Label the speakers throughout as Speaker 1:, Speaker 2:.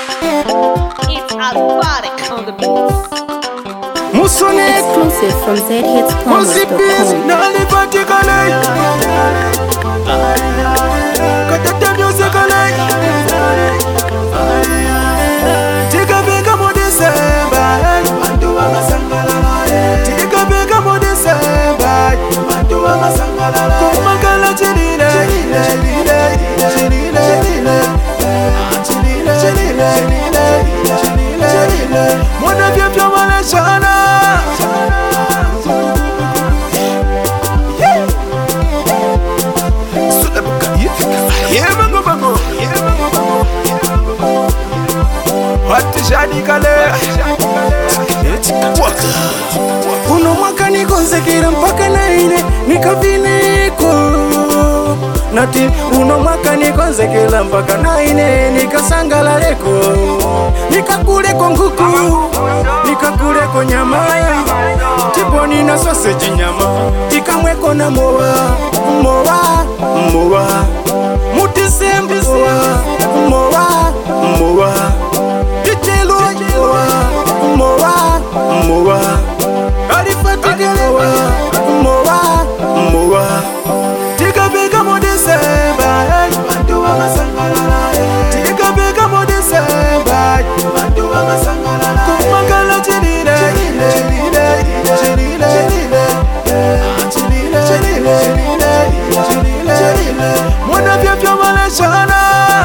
Speaker 1: It's Alphatic on the beats.
Speaker 2: Exclusive from zhitspromise.com.
Speaker 3: Uno mwaka nikonsekera mpaka naine nikavineko nati uno mwaka nikonsekera mpaka naine nikasangalaleko nikakuleko nguku nikakuleko nyama tiponi na sausage nyama tikamweko na mowa mutisembe mowa itelo mowa alifatigele mowa tikabeka mo December bantu wa masangalala tikabeka mo December bantu wa masangalala kumangala chelile mwana vyavyo malashana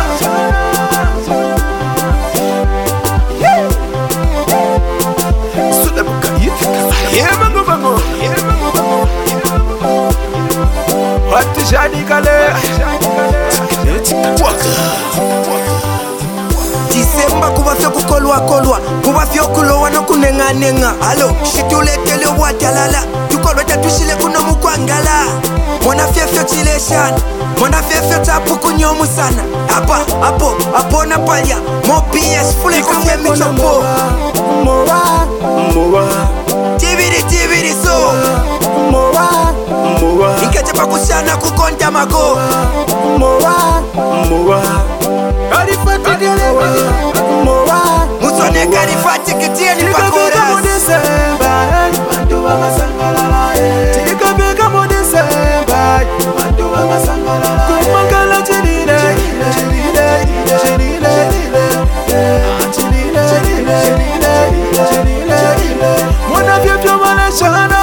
Speaker 4: Disemba kuba fyo kukolwa kuba fyo kulowa no kunenga alo shituletele watalala tukolwa tatushile kuno mukwangala mwana fyefyo chileshan mwana fyefyo tapu kunyomu sana apo na palya mo PS fule kufye michopo
Speaker 3: mowa
Speaker 4: tibiri so
Speaker 3: mowa
Speaker 4: ikechepa kushana kukonta mako
Speaker 3: mowa alifatigele mowa
Speaker 4: musone karifati kitieni pakora
Speaker 3: bantu wa masangalala tikabeka mo December bantu wa masangalala kumangala chelile mwana vyavyo malashana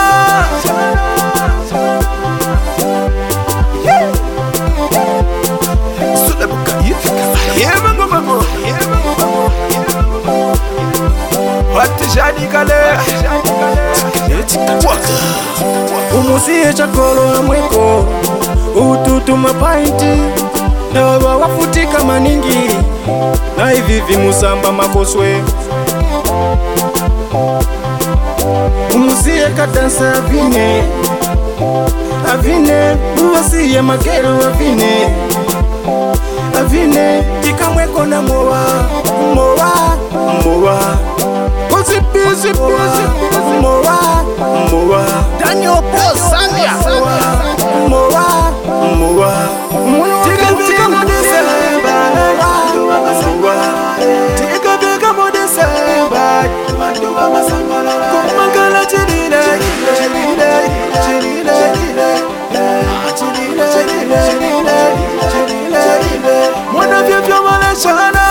Speaker 3: umusiye chakolo amweko ututuma painti dawa wafutika maningi na hivi musamba makoswe umusiye kadansa avine uwasiye makero avine tikamweko na mowa Kozipizi mowa
Speaker 5: Daniel Paul Zambia
Speaker 3: mowa tikabeka mo December tikabeka mo December bantu wa masangalala kumangala chelile mwana vyavyo malashana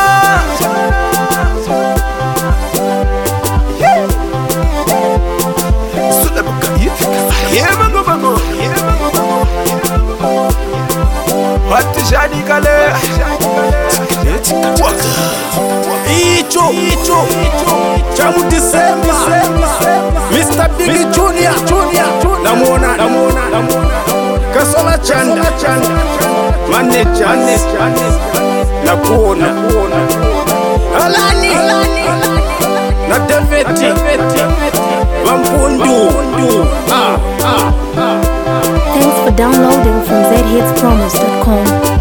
Speaker 3: Icho chamu December Mr. Big Junior namuona Kasola Chanda manager na kuona Alani na Daveti Wampundu
Speaker 2: Thanks for downloading from zhitspromise.com.